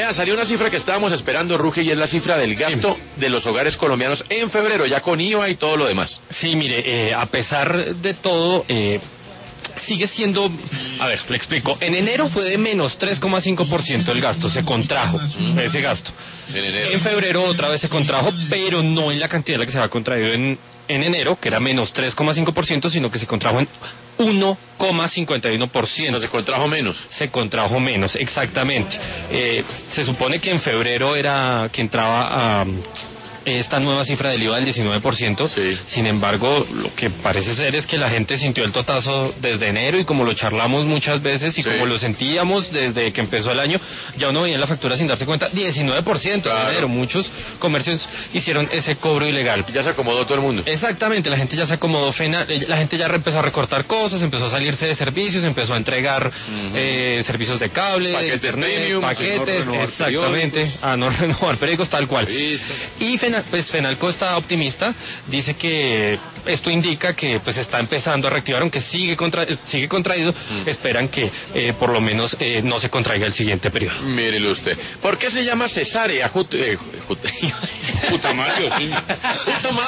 Vean, salió una cifra que estábamos esperando, Ruge, y es la cifra del gasto de los hogares colombianos en febrero, ya con IVA y todo lo demás. Sí, mire, a pesar de todo, sigue siendo, a ver, le explico, en enero fue de menos 3,5% el gasto, se contrajo ese gasto. En febrero otra vez se contrajo, pero no en la cantidad en la que se había contraído en enero, que era menos 3,5%, sino que se contrajo en 1,51%. No, se contrajo menos. Se contrajo menos, exactamente. Se supone que en febrero era que entraba a esta nueva cifra del IVA del 19%, sí. Sin embargo, lo que parece ser es que la gente sintió el totazo desde enero, y como lo charlamos muchas veces y como lo sentíamos desde que empezó el año, ya uno veía en la factura sin darse cuenta, 19% claro. En enero. Muchos comercios hicieron ese cobro ilegal. Y ya se acomodó todo el mundo. Exactamente, la gente ya se acomodó, la gente ya empezó a recortar cosas, empezó a salirse de servicios, empezó a entregar servicios de cable, paquetes de internet, premium, paquetes, exactamente, a no renovar periódicos, tal cual. Listo. Y Fenalco está optimista, dice que esto indica que pues está empezando a reactivar, aunque sigue contraído, esperan que por lo menos no se contraiga el siguiente periodo. Mírelo usted. ¿Por qué se llama cesárea? Putamayo, sí.